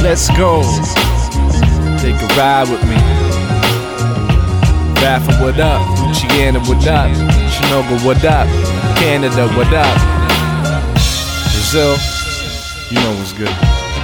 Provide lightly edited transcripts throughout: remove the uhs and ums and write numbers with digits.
let's go. Take a ride with me. Rafa, what up? Luciana, what up? Shinoga, what up? Canada, what up? Brazil, you know what's good.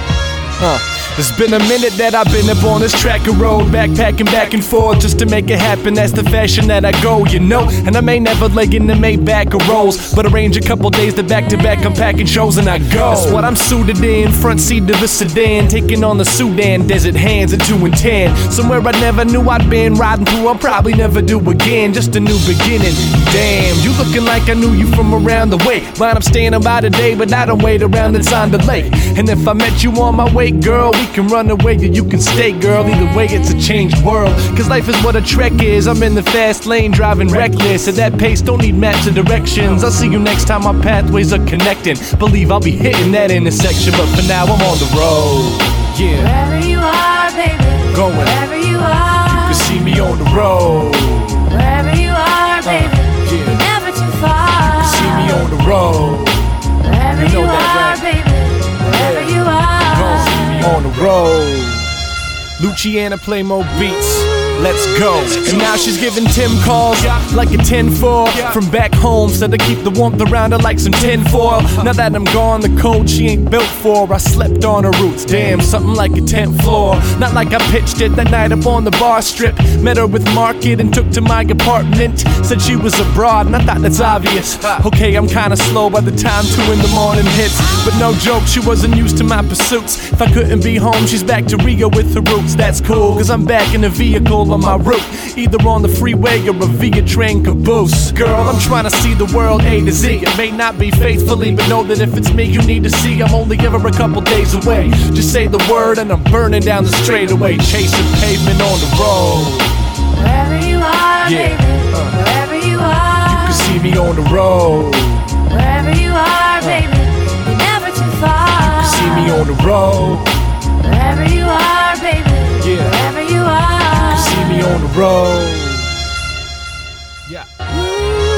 It's been a minute that I've been up on this track and road, backpacking back and forth just to make it happen. That's the fashion that I go, you know. And I may never leg in the Maybach or Rolls, but arrange a couple days to back-to-back, I'm packing shows and I go. That's what I'm suited in, front seat of a sedan, taking on the Sudan desert, hands at 2 and 10. Somewhere I never knew I'd been, riding through I'll probably never do again, just a new beginning. Damn, you looking like I knew you from around the way. Mine, I'm staying about today, but I don't wait around, it's on delay. And if I met you on my way, girl, we can run away or you can stay, girl. Either way, it's a changed world, cause life is what a trek is. I'm in the fast lane driving reckless. At that pace, don't need maps or directions. I'll see you next time our pathways are connecting. Believe I'll be hitting that intersection, but for now I'm on the road. Yeah. Wherever you are, baby. Going. Wherever you are. You can see me on the road. Wherever you are, baby. Yeah. You're never too far. You can see me on the road. Wherever You know you that, are, right? baby. Wherever you are. On the road. Luciana play more beats. Let's go. And now she's giving Tim calls like a 10-4 from back home, said to keep the warmth around her like some tinfoil. Now that I'm gone, the cold she ain't built for, I slept on her roots, damn, something like a 10th floor. Not like I pitched it that night up on the bar strip. Met her with Market and took to my apartment. Said she was abroad and I thought that's obvious. Okay, I'm kinda slow by the time 2 in the morning hits, but no joke, she wasn't used to my pursuits. If I couldn't be home, she's back to Rio with her roots. That's cool, cause I'm back in the vehicle on my route, either on the freeway or a via train caboose. Girl, I'm trying to see the world A to Z. It may not be faithfully, but know that if it's me you need to see, I'm only ever a couple days away. Just say the word and I'm burning down the straightaway, chasing pavement on the road. Wherever you are, Yeah. baby. Wherever you are. You can see me on the road. Wherever you are, baby. You're never too far. You can see me on the road. Wherever you are, baby. Yeah. Wherever you are. See me on the road. Yeah.